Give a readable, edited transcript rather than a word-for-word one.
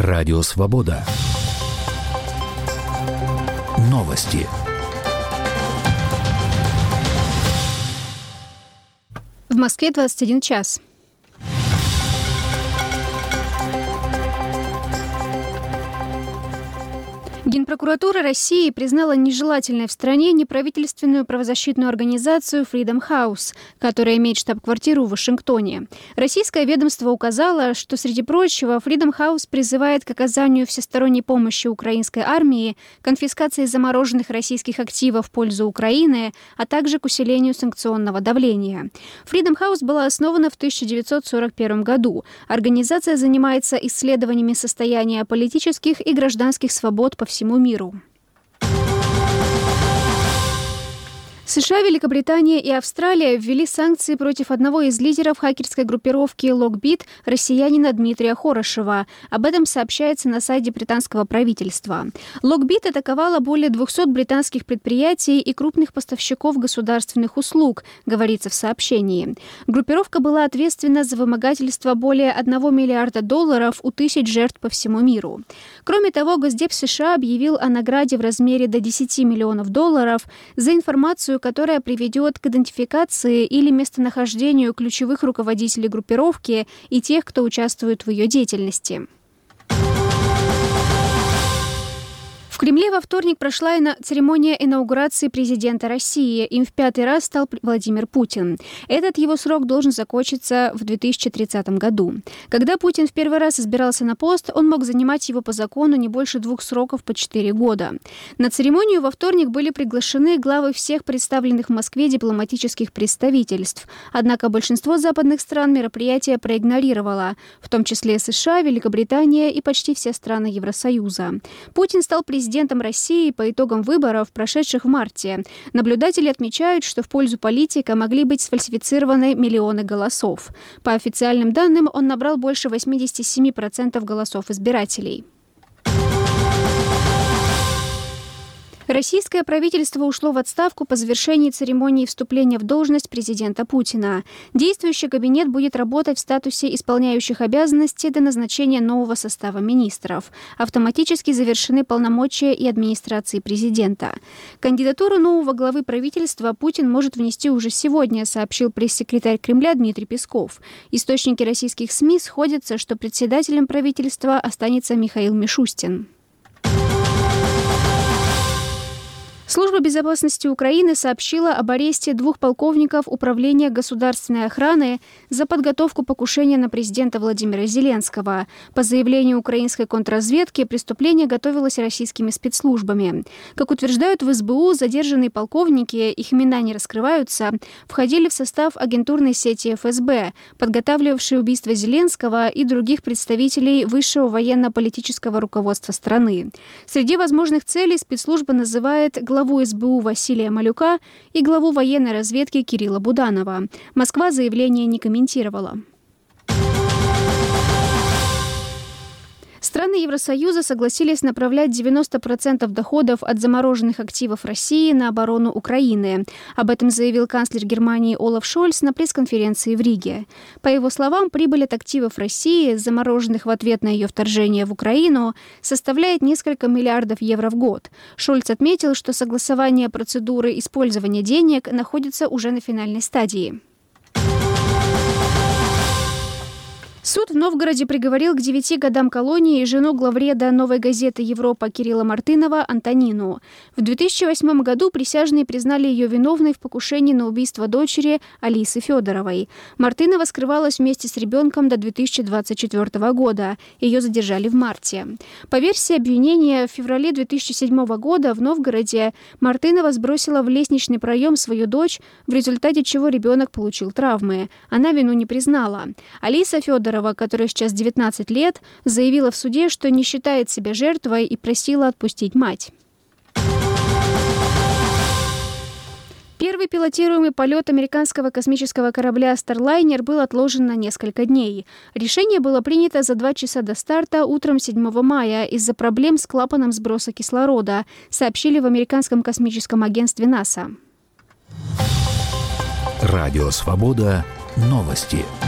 Радио Свобода. Новости. В Москве 21 час. Генпрокуратура России признала нежелательной в стране неправительственную правозащитную организацию Freedom House, которая имеет штаб-квартиру в Вашингтоне. Российское ведомство указало, что, среди прочего, Freedom House призывает к оказанию всесторонней помощи украинской армии, конфискации замороженных российских активов в пользу Украины, а также к усилению санкционного давления. Freedom House была основана в 1941 году. Организация занимается исследованиями состояния политических и гражданских свобод по всему миру. США, Великобритания и Австралия ввели санкции против одного из лидеров хакерской группировки Lockbit, россиянина Дмитрия Хорошева. Об этом сообщается на сайте британского правительства. Lockbit атаковала более 200 британских предприятий и крупных поставщиков государственных услуг, говорится в сообщении. Группировка была ответственна за вымогательство более $1 миллиарда у тысяч жертв по всему миру. Кроме того, Госдеп США объявил о награде в размере до $10 миллионов за информацию, которая приведет к идентификации или местонахождению ключевых руководителей группировки и тех, кто участвует в ее деятельности. В Кремле во вторник прошла церемония инаугурации президента России. Им в 5-й раз стал Владимир Путин. Этот его срок должен закончиться в 2030 году. Когда Путин в первый раз избирался на пост, он мог занимать его по закону не больше 2 сроков по 4 года. На церемонию во вторник были приглашены главы всех представленных в Москве дипломатических представительств. Однако большинство западных стран мероприятие проигнорировало, в том числе США, Великобритания и почти все страны Евросоюза. Путин стал президентом России по итогам выборов, прошедших в марте. Наблюдатели отмечают, что в пользу политика могли быть сфальсифицированы миллионы голосов. По официальным данным, он набрал больше 87% голосов избирателей. Российское правительство ушло в отставку по завершении церемонии вступления в должность президента Путина. Действующий кабинет будет работать в статусе исполняющих обязанности до назначения нового состава министров. Автоматически завершены полномочия и администрации президента. Кандидатуру нового главы правительства Путин может внести уже сегодня, сообщил пресс-секретарь Кремля Дмитрий Песков. Источники российских СМИ сходятся, что председателем правительства останется Михаил Мишустин. Служба безопасности Украины сообщила об аресте 2 полковников Управления государственной охраны за подготовку покушения на президента Владимира Зеленского. По заявлению украинской контрразведки, преступление готовилось российскими спецслужбами. Как утверждают в СБУ, задержанные полковники, их имена не раскрываются, входили в состав агентурной сети ФСБ, подготавливавшей убийство Зеленского и других представителей высшего военно-политического руководства страны. Среди возможных целей спецслужба называет главу СБУ Василия Малюка и главу военной разведки Кирилла Буданова. Москва заявление не комментировала. Страны Евросоюза согласились направлять 90% доходов от замороженных активов России на оборону Украины. Об этом заявил канцлер Германии Олаф Шольц на пресс-конференции в Риге. По его словам, прибыль от активов России, замороженных в ответ на ее вторжение в Украину, составляет несколько миллиардов евро в год. Шольц отметил, что согласование процедуры использования денег находится уже на финальной стадии. Суд в Новгороде приговорил к 9 годам колонии жену главреда «Новой газеты Европа» Кирилла Мартынова Антонину. В 2008 году присяжные признали ее виновной в покушении на убийство дочери Алисы Федоровой. Мартынова скрывалась вместе с ребенком до 2024 года. Ее задержали в марте. По версии обвинения, в феврале 2007 года в Новгороде Мартынова сбросила в лестничный проем свою дочь, в результате чего ребенок получил травмы. Она вину не признала. Алиса Федорова, которой сейчас 19 лет, заявила в суде, что не считает себя жертвой и просила отпустить мать. Первый пилотируемый полет американского космического корабля Starliner был отложен на несколько дней. Решение было принято за 2 часа до старта утром 7 мая из-за проблем с клапаном сброса кислорода, сообщили в американском космическом агентстве НАСА. Радио Свобода. Новости.